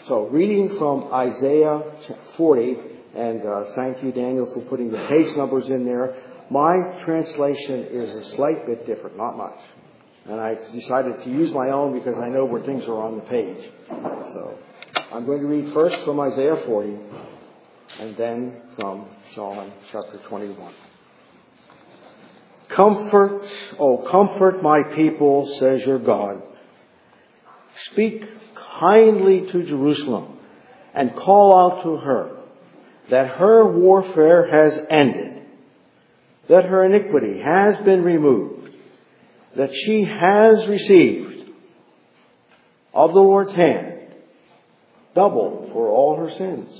So, reading from Isaiah 40, and thank you, Daniel, for putting the page numbers in there. My translation is a slight bit different, not much. And I decided to use my own because I know where things are on the page. So, I'm going to read first from Isaiah 40, and then from John chapter 21. Comfort, oh, comfort my people, says your God. Speak kindly to Jerusalem and call out to her that her warfare has ended, that her iniquity has been removed, that she has received of the Lord's hand double for all her sins.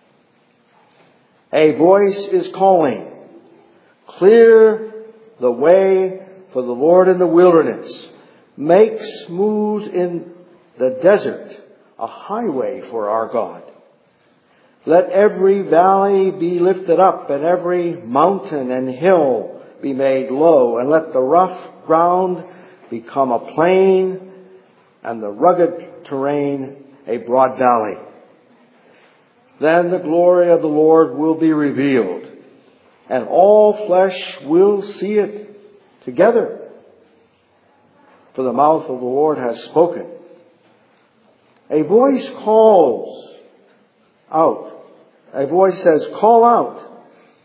A voice is calling, clear the way for the Lord in the wilderness. Make smooth in the desert a highway for our God. Let every valley be lifted up and every mountain and hill be made low. And let the rough ground become a plain and the rugged terrain a broad valley. Then the glory of the Lord will be revealed, and all flesh will see it together. For the mouth of the Lord has spoken. A voice calls out. A voice says, call out.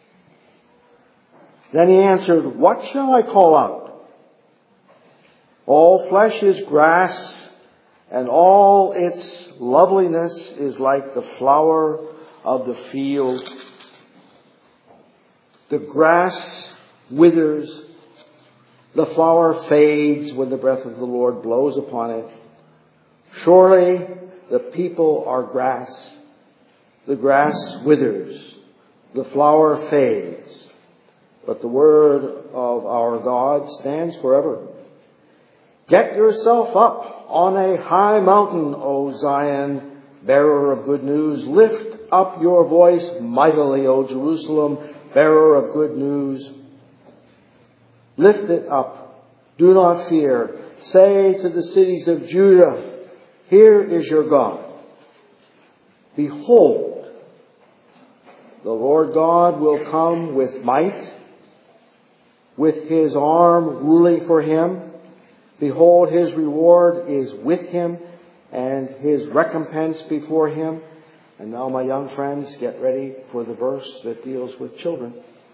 Then he answered, what shall I call out? All flesh is grass, and all its loveliness is like the flower of the field. The grass withers, the flower fades when the breath of the Lord blows upon it. Surely the people are grass. The grass withers, the flower fades, but the word of our God stands forever. Get yourself up on a high mountain, O Zion, bearer of good news. Lift up your voice mightily, O Jerusalem, bearer of good news. Lift it up. Do not fear. Say to the cities of Judah, here is your God. Behold, the Lord God will come with might, with his arm ruling for him. Behold, his reward is with him, and his recompense before him. And now, my young friends, get ready for the verse that deals with children.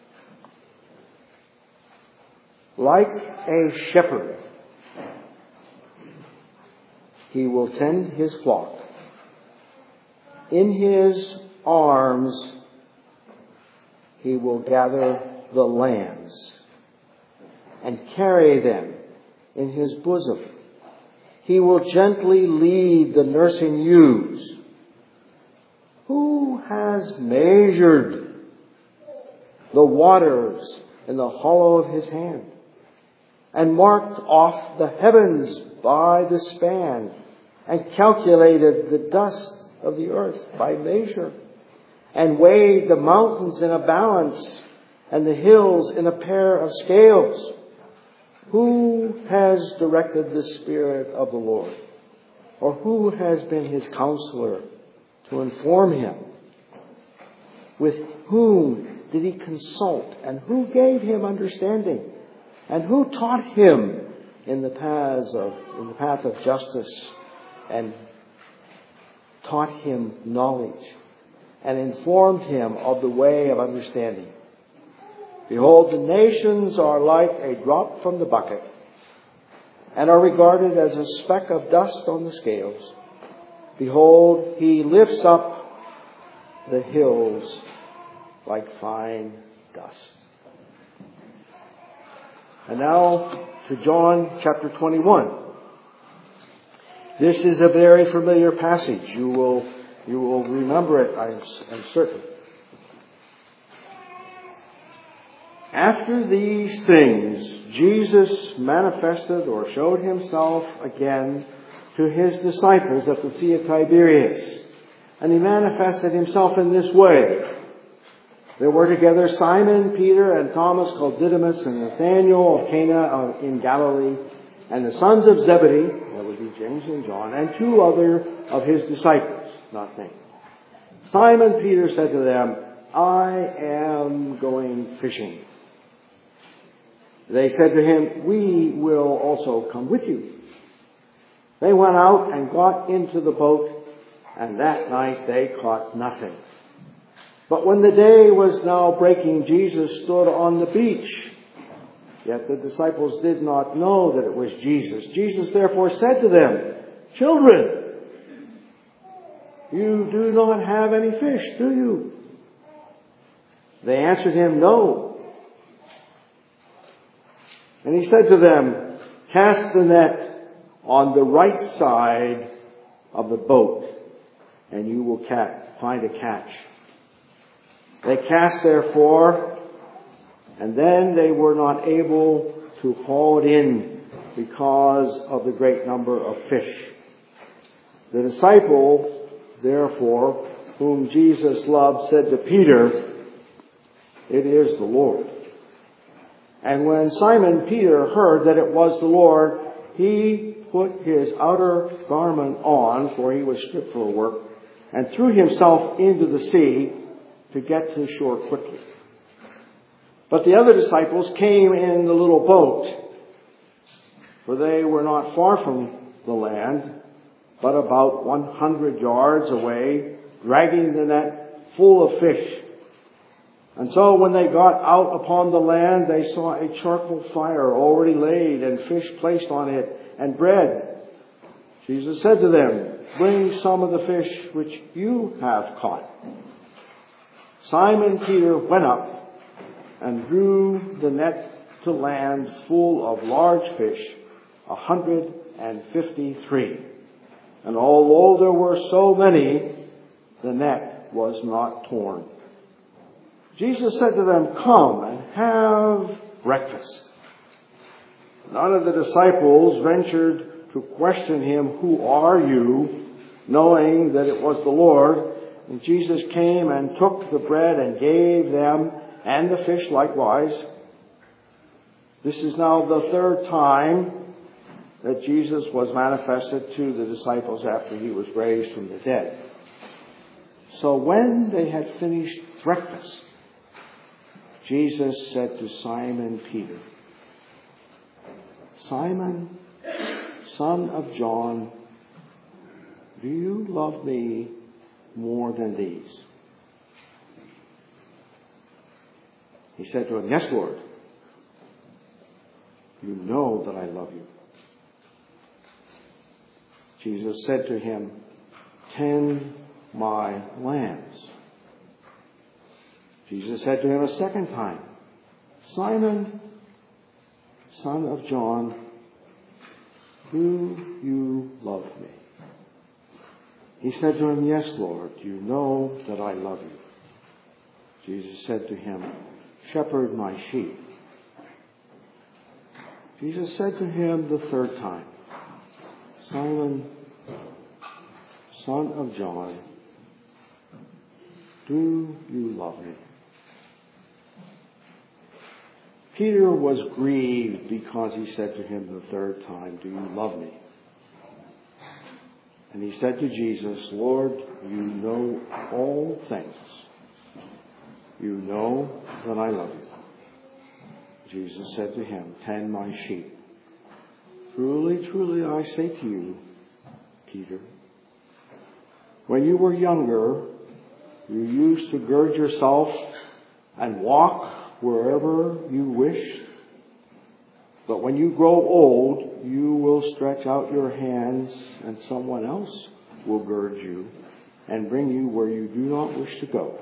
Like a shepherd, he will tend his flock. In his arms, he will gather the lambs and carry them in his bosom. He will gently lead the nursing ewes. Who has measured the waters in the hollow of his hand, and marked off the heavens by the span, and calculated the dust of the earth by measure, and weighed the mountains in a balance, and the hills in a pair of scales? Who has directed the Spirit of the Lord? Or who has been his counselor to inform him? With whom did he consult? And who gave him understanding? And who taught him in the path of justice, and taught him knowledge, and informed him of the way of understanding? Behold, the nations are like a drop from the bucket, and are regarded as a speck of dust on the scales. Behold, he lifts up the hills like fine dust. And now to John chapter 21. This is a very familiar passage. You will remember it, I'm certain. After these things, Jesus manifested or showed himself again to his disciples at the Sea of Tiberias. And he manifested himself in this way. There were together Simon, Peter, and Thomas called Didymus, and Nathanael of Cana in Galilee, and the sons of Zebedee, that would be James and John, and two other of his disciples. not me. Simon Peter said to them, I am going fishing. They said to him, we will also come with you. They went out and got into the boat, and that night they caught nothing. But when the day was now breaking, Jesus stood on the beach. Yet the disciples did not know that it was Jesus. Jesus therefore said to them, children, you do not have any fish, do you? They answered him, no. And he said to them, cast the net on the right side of the boat, and you will find a catch. They cast therefore, and then they were not able to haul it in because of the great number of fish. The disciple, therefore, whom Jesus loved, said to Peter, it is the Lord. And when Simon Peter heard that it was the Lord, he put his outer garment on, for he was stripped for work, and threw himself into the sea to get to shore quickly. But the other disciples came in the little boat, for they were not far from the land, but about 100 yards away, dragging the net full of fish. And so when they got out upon the land, they saw a charcoal fire already laid, and fish placed on it, and bread. Jesus said to them, bring some of the fish which you have caught. Simon Peter went up and drew the net to land full of large fish, 153. And although there were so many, the net was not torn. Jesus said to them, come and have breakfast. None of the disciples ventured to question him, who are you? Knowing that it was the Lord. And Jesus came and took the bread and gave them, and the fish likewise. This is now the third time that Jesus was manifested to the disciples after he was raised from the dead. So when they had finished breakfast, Jesus said to Simon Peter, Simon, son of John, do you love me more than these? He said to him, yes, Lord. You know that I love you. Jesus said to him, tend my lambs. Jesus said to him a second time, Simon, son of John, do you love me? He said to him, yes, Lord, you know that I love you. Jesus said to him, shepherd my sheep. Jesus said to him the third time, Simon, son of John, do you love me? Peter was grieved because he said to him the third time, do you love me? And he said to Jesus, Lord, you know all things. You know that I love you. Jesus said to him, tend my sheep. Truly, truly, I say to you, Peter, when you were younger, you used to gird yourself and walk wherever you wished. But when you grow old, you will stretch out your hands, and someone else will gird you and bring you where you do not wish to go.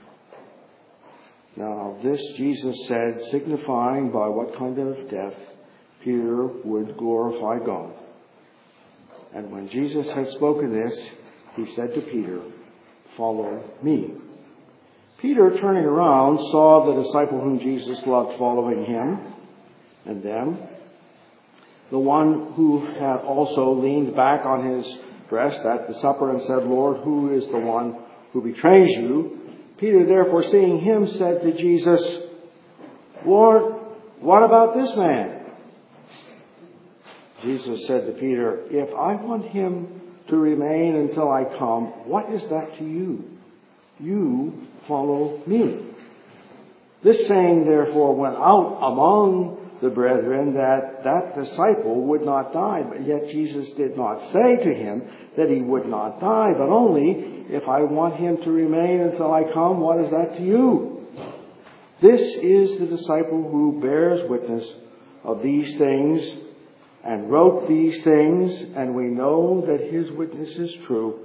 Now this Jesus said, signifying by what kind of death Peter would glorify God. And when Jesus had spoken this, he said to Peter, follow me. Peter, turning around, saw the disciple whom Jesus loved following him, and them. The one who had also leaned back on his breast at the supper and said, Lord, who is the one who betrays you? Peter, therefore, seeing him, said to Jesus, Lord, what about this man? Jesus said to Peter, if I want him to remain until I come, what is that to you? You follow me. This saying, therefore, went out among the brethren that disciple would not die. But yet Jesus did not say to him that he would not die, but only, if I want him to remain until I come, what is that to you? This is the disciple who bears witness of these things and wrote these things, and we know that his witness is true.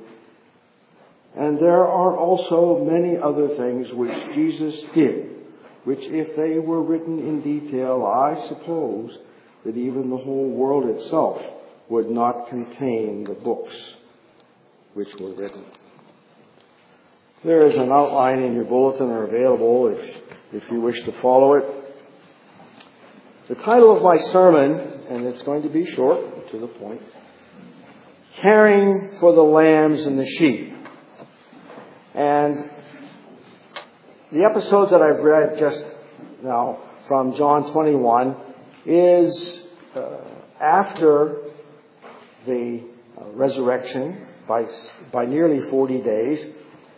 And there are also many other things which Jesus did, which if they were written in detail, I suppose that even the whole world itself would not contain the books which were written. There is an outline in your bulletin or available if you wish to follow it. The title of my sermon, and it's going to be short, to the point, Caring for the Lambs and the Sheep. And the episode that I've read just now from John 21 is after the resurrection by nearly 40 days.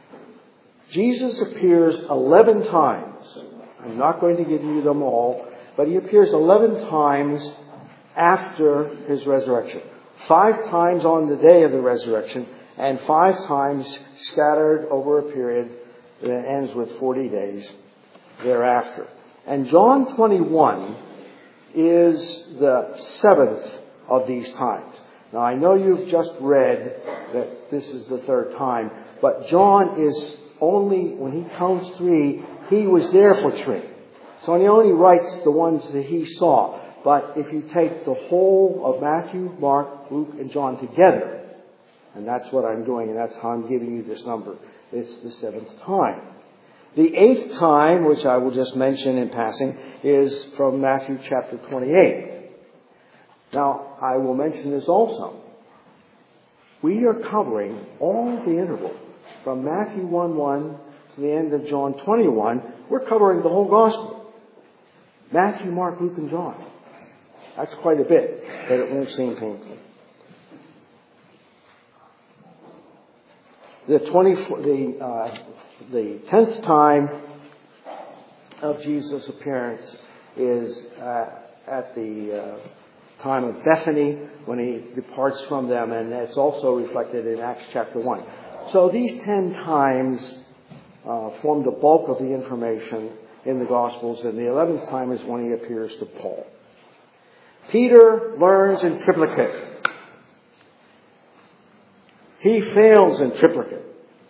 Jesus appears 11 times. I'm not going to give you them all, but he appears 11 times after his resurrection. 5 times on the day of the resurrection, and 5 times scattered over a period that ends with 40 days thereafter. And John 21 is the 7th of these times. Now, I know you've just read that this is the 3rd time, but John is only, when he counts 3, he was there for 3. So he only writes the ones that he saw. But if you take the whole of Matthew, Mark, Luke, and John together, and that's what I'm doing, and that's how I'm giving you this number, it's the 7th time. The 8th time, which I will just mention in passing, is from Matthew chapter 28. Now, I will mention this also. We are covering all the interval from Matthew 1:1 to the end of John 21. We're covering the whole gospel. Matthew, Mark, Luke, and John. That's quite a bit, but it won't seem painful. The 10th time of Jesus' appearance is at the time of Bethany, when he departs from them, and it's also reflected in Acts chapter 1. So these 10 times form the bulk of the information in the Gospels, and the 11th time is when he appears to Paul. Peter learns in triplicate. He fails in triplicate.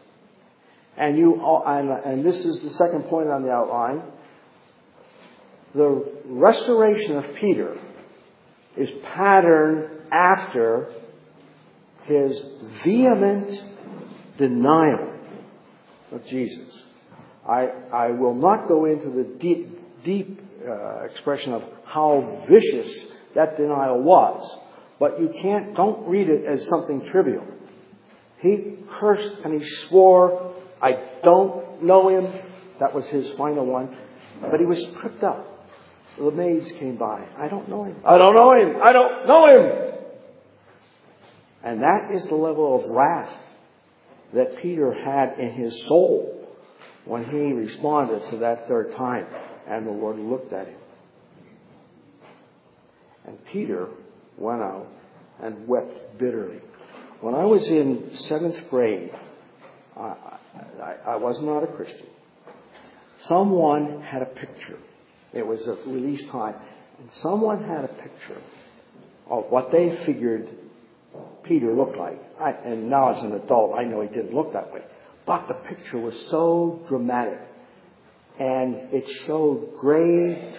And this is the second point on the outline. The restoration of Peter is patterned after his vehement denial of Jesus. I will not go into the deep expression of how vicious that denial was, but don't read it as something trivial. He cursed and he swore, I don't know him. That was his final one. But he was tripped up. The maids came by. I don't know him. I don't know him. I don't know him. And that is the level of wrath that Peter had in his soul when he responded to that 3rd time. And the Lord looked at him. And Peter went out and wept bitterly. When I was in 7th grade, I was not a Christian. Someone had a picture. It was a release time. And someone had a picture of what they figured Peter looked like. And now as an adult, I know he didn't look that way. But the picture was so dramatic. And it showed great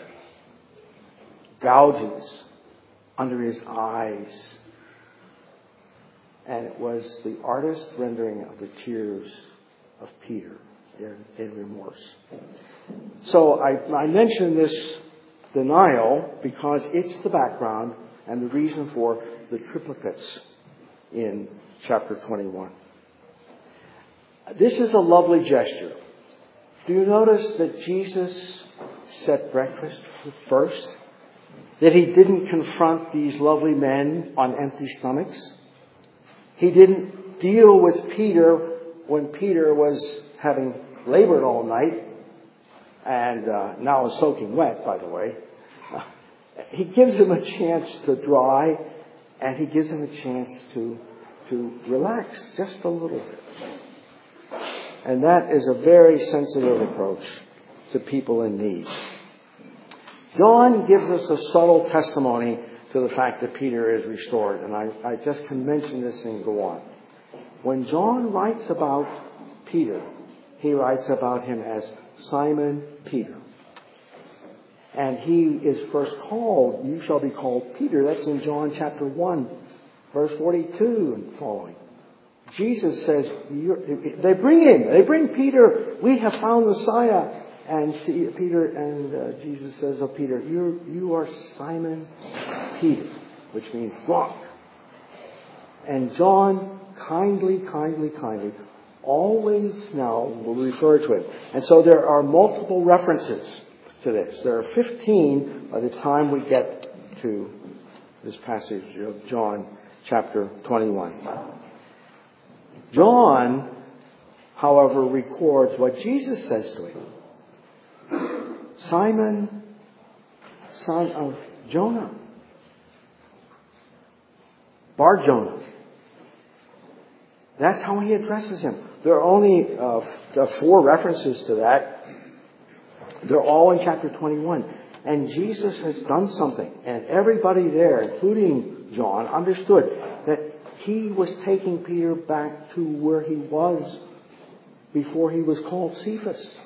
gouges under his eyes. And it was the artist's rendering of the tears of Peter in remorse. So I mention this denial because it's the background and the reason for the triplicates in chapter 21. This is a lovely gesture. Do you notice that Jesus set breakfast first? That he didn't confront these lovely men on empty stomachs? He didn't deal with Peter when Peter was having labored all night and now is soaking wet, by the way. He gives him a chance to dry, and he gives him a chance to relax just a little bit. And that is a very sensitive approach to people in need. John gives us a subtle testimony to the fact that Peter is restored. And I just can mention this and go on. When John writes about Peter, he writes about him as Simon Peter. And he is first called, you shall be called Peter. That's in John chapter 1, verse 42 and following. Jesus says, they bring Peter, we have found Messiah. And Jesus says, oh Peter, you are Simon Peter, which means rock. And John kindly, always now will refer to it. And so there are multiple references to this. There are 15 by the time we get to this passage of John chapter 21. John, however, records what Jesus says to him. Simon, son of Jonah. Bar Jonah. That's how he addresses him. There are only 4 references to that. They're all in chapter 21. And Jesus has done something. And everybody there, including John, understood that he was taking Peter back to where he was before he was called Cephas.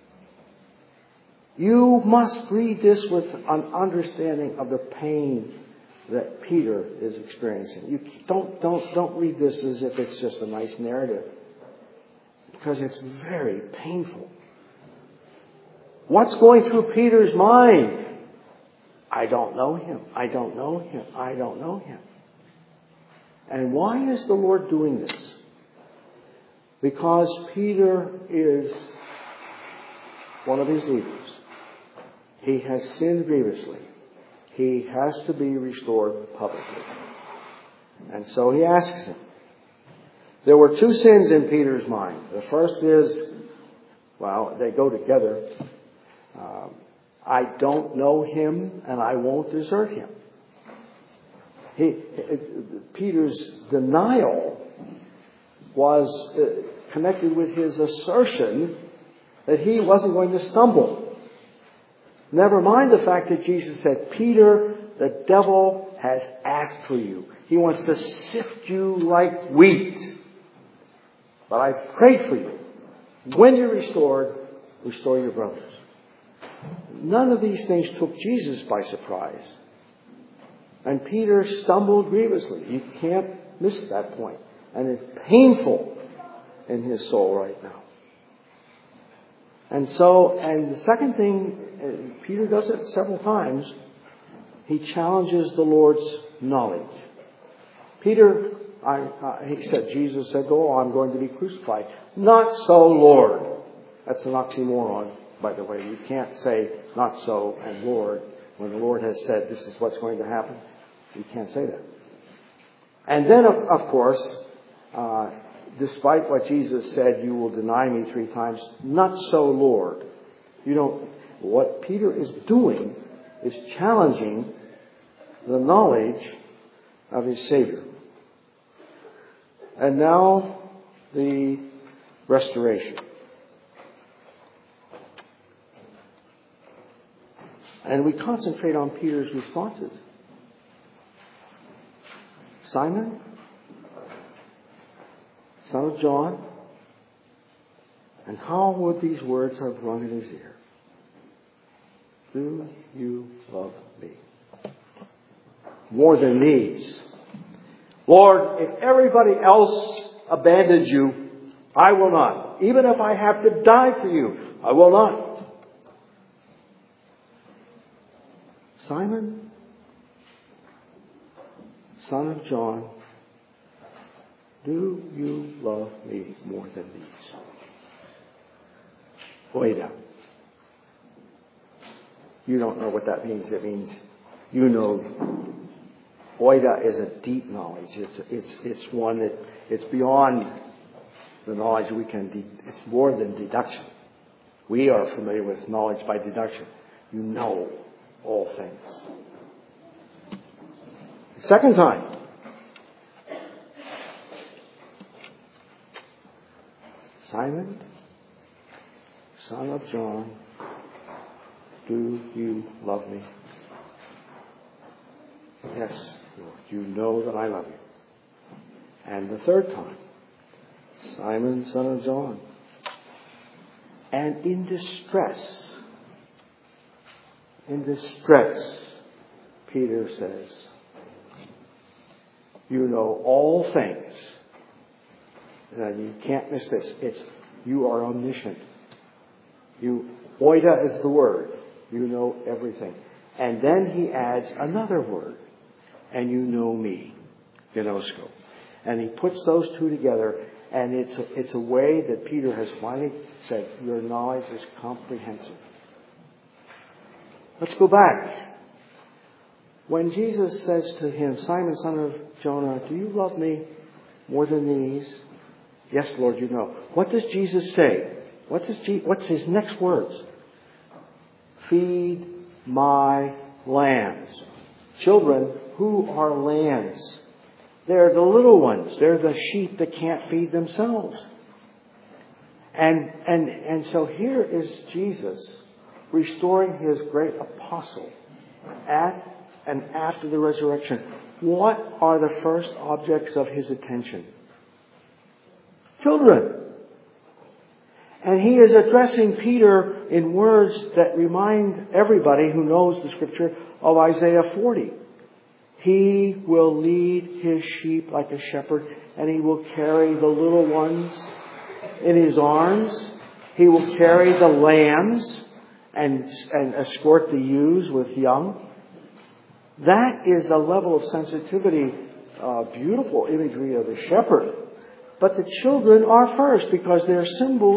You must read this with an understanding of the pain that Peter is experiencing. You don't read this as if it's just a nice narrative, because it's very painful. What's going through Peter's mind? I don't know him. I don't know him. I don't know him. And why is the Lord doing this? Because Peter is one of his leaders. He has sinned grievously. He has to be restored publicly. And so he asks him. There were 2 sins in Peter's mind. The first is, well, they go together. I don't know him and I won't desert him. Peter's denial was connected with his assertion that he wasn't going to stumble. Never mind the fact that Jesus said, Peter, the devil has asked for you. He wants to sift you like wheat. But I've prayed for you. When you're restored, restore your brothers. None of these things took Jesus by surprise. And Peter stumbled grievously. You can't miss that point. And it's painful in his soul right now. And the second thing, Peter does it several times, he challenges the Lord's knowledge. Peter, Jesus said, oh, I'm going to be crucified. Not so, Lord. That's an oxymoron, by the way. You can't say not so and Lord when the Lord has said this is what's going to happen. You can't say that. And then, of course, despite what Jesus said, you will deny me 3 times. Not so, Lord. What Peter is doing is challenging the knowledge of his Savior. And now, the restoration. And we concentrate on Peter's responses. Simon, son of John, and how would these words have rung in his ear? Do you love me? More than these. Lord, if everybody else abandons you, I will not. Even if I have to die for you, I will not. Simon, son of John, do you love me more than these? Wait up. You don't know what that means. It means you know Oida is a deep knowledge. It's one that it's beyond the knowledge we can. It's more than deduction. We are familiar with knowledge by deduction. You know all things. Second time. Simon, son of John, do you love me? Yes, Lord, you know that I love you. And the third time, Simon, son of John. And in distress, Peter says, you know all things. You can't miss this. You are omniscient. Oida is the word. You know everything. And then he adds another word. And you know me. Gnosko. And he puts those two together. And it's a way that Peter has finally said, your knowledge is comprehensive. Let's go back. When Jesus says to him, Simon, son of Jonah, do you love me more than these? Yes, Lord, you know. What does Jesus say? What's his next words? Feed my lambs. Children, who are lambs? They're the little ones. They're the sheep that can't feed themselves. And so here is Jesus restoring his great apostle at and after the resurrection. What are the first objects of his attention? Children. And he is addressing Peter in words that remind everybody who knows the scripture of Isaiah 40. He will lead his sheep like a shepherd, and he will carry the little ones in his arms. He will carry the lambs and escort the ewes with young. That is a level of sensitivity, beautiful imagery of the shepherd. But the children are first because they're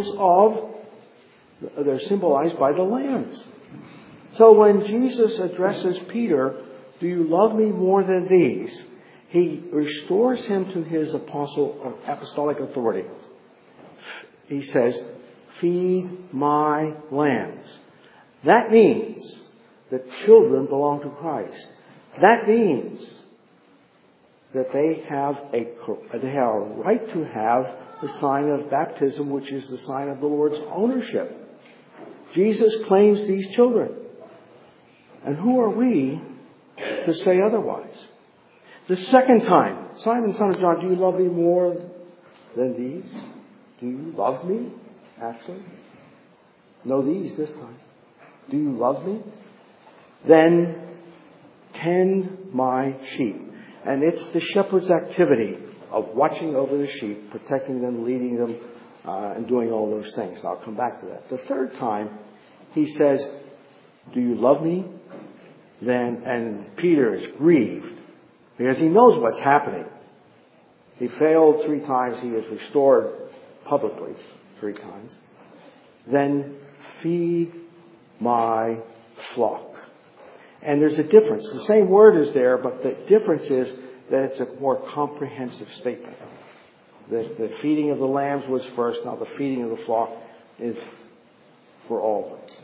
symbolized by the lambs. So when Jesus addresses Peter, do you love me more than these? He restores him to his apostolic authority. He says, feed my lambs. That means that children belong to Christ. That means that they have a right to have the sign of baptism, which is the sign of the Lord's ownership. Jesus claims these children. And who are we to say otherwise? The second time, Simon, son of John, do you love me more than these? Do you love me, actually? No, these this time. Do you love me? Then tend my sheep. And it's the shepherd's activity of watching over the sheep, protecting them, leading them, and doing all those things. I'll come back to that. The third time, he says, do you love me? And Peter is grieved because he knows what's happening. He failed 3 times. He is restored publicly 3 times. Then feed my flock. And there's a difference. The same word is there, but the difference is that it's a more comprehensive statement. The feeding of the lambs was first. Now the feeding of the flock is for all of them.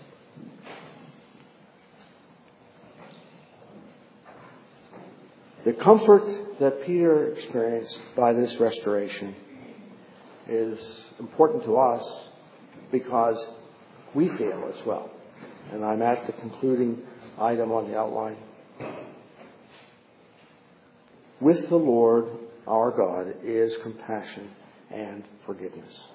The comfort that Peter experienced by this restoration is important to us because we feel as well. And I'm at the concluding item on the outline. With the Lord our God is compassion and forgiveness.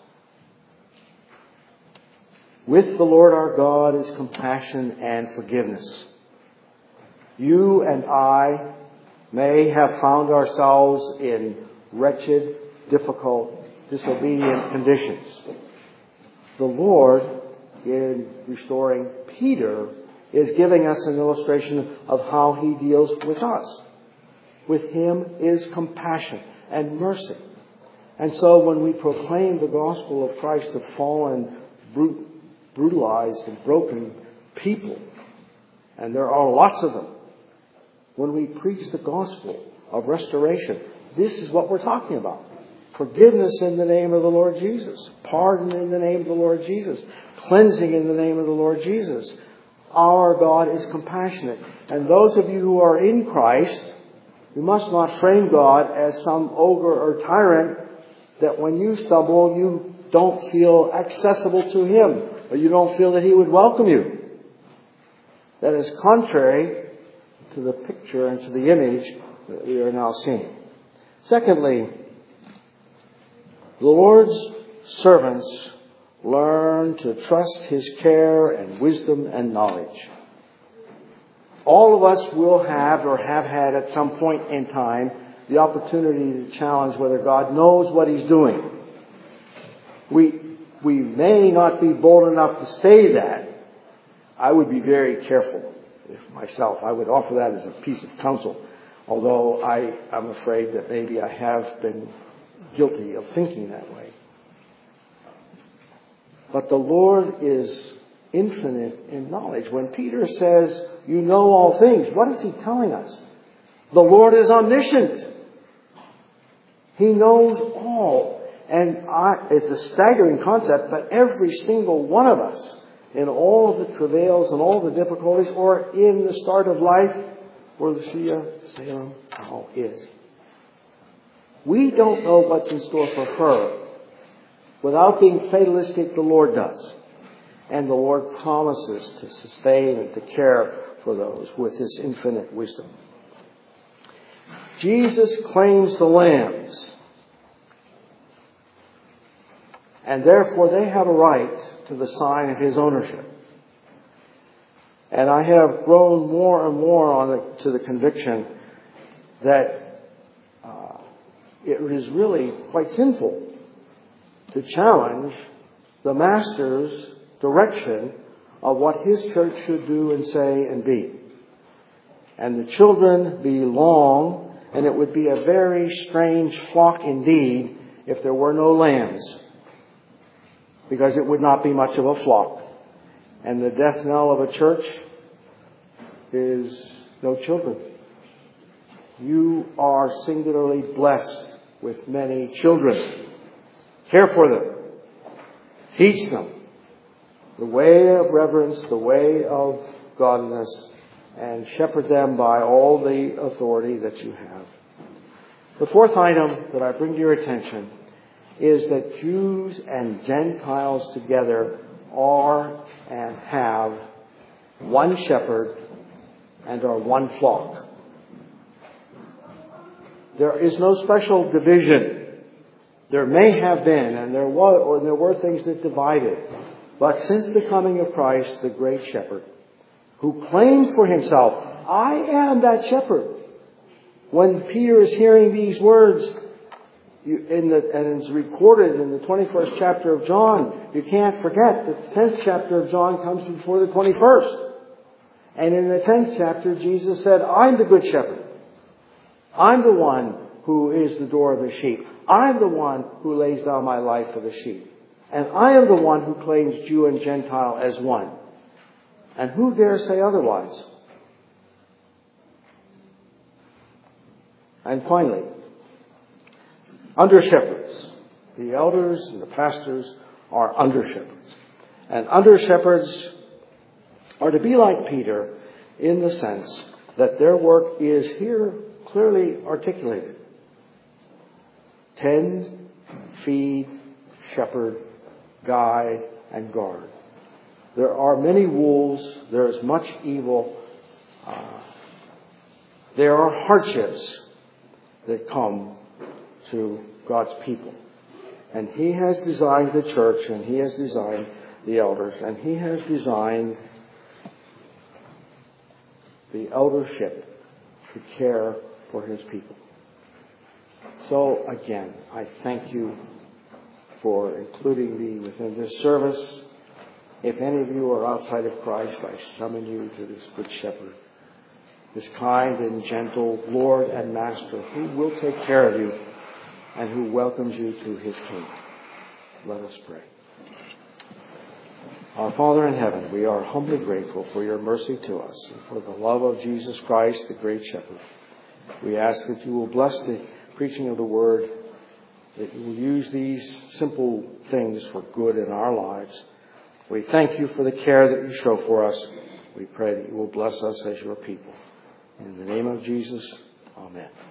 With the Lord our God is compassion and forgiveness. You and I may have found ourselves in wretched, difficult, disobedient conditions. The Lord, in restoring Peter, is giving us an illustration of how he deals with us. With him is compassion and mercy. And so when we proclaim the gospel of Christ to fallen, brutalized and broken people, and there are lots of them, when we preach the gospel of restoration, this is what we're talking about. Forgiveness in the name of the Lord Jesus. Pardon in the name of the Lord Jesus. Cleansing in the name of the Lord Jesus. Our God is compassionate. And those of you who are in Christ, you must not frame God as some ogre or tyrant that when you stumble, you don't feel accessible to Him, or you don't feel that He would welcome you. That is contrary to the picture and to the image that we are now seeing. Secondly, the Lord's servants learn to trust His care and wisdom and knowledge. All of us will have or have had at some point in time the opportunity to challenge whether God knows what He's doing. We may not be bold enough to say that. I would be very careful if myself. I would offer that as a piece of counsel, although I'm afraid that maybe I have been guilty of thinking that way. But the Lord is infinite in knowledge. When Peter says, you know all things, what is he telling us? The Lord is omniscient. He knows all. And it's a staggering concept, but every single one of us, in all of the travails and all the difficulties, or in the start of life, where Lucia Salem now is. We don't know what's in store for her. Without being fatalistic, the Lord does. And the Lord promises to sustain and to care for those with His infinite wisdom. Jesus claims the lambs. And therefore they have a right to the sign of His ownership. And I have grown more and more to the conviction that it is really quite sinful to challenge the Master's direction of what His church should do and say and be. And the children belong, and it would be a very strange flock indeed if there were no lambs, because it would not be much of a flock. And the death knell of a church is no children. You are singularly blessed with many children. Care for them. Teach them the way of reverence, the way of godliness, and shepherd them by all the authority that you have. The fourth item that I bring to your attention is that Jews and Gentiles together are and have one shepherd and are one flock. There is no special division. There may have been, and there were things that divided. But since the coming of Christ, the great shepherd, who claimed for Himself, I am that shepherd. When Peter is hearing these words, and it's recorded in the 21st chapter of John, you can't forget that the 10th chapter of John comes before the 21st. And in the 10th chapter, Jesus said, I'm the good shepherd. I'm the one who is the door of the sheep. I'm the one who lays down my life for the sheep. And I am the one who claims Jew and Gentile as one. And who dare say otherwise? And finally, under shepherds. The elders and the pastors are under shepherds. And under shepherds are to be like Peter in the sense that their work is here clearly articulated. Tend, feed, shepherd, guide, and guard. There are many wolves. There is much evil. There are hardships that come to God's people. And He has designed the church, and He has designed the elders, and He has designed the eldership to care for His people. So again, I thank you for including me within this service. If any of you are outside of Christ, I summon you to this good shepherd, this kind and gentle Lord and Master who will take care of you and who welcomes you to His kingdom. Let us pray. Our Father in heaven, we are humbly grateful for your mercy to us and for the love of Jesus Christ, the great shepherd. We ask that you will bless the preaching of the word, that you will use these simple things for good in our lives. We thank you for the care that you show for us. We pray that you will bless us as your people. In the name of Jesus, amen.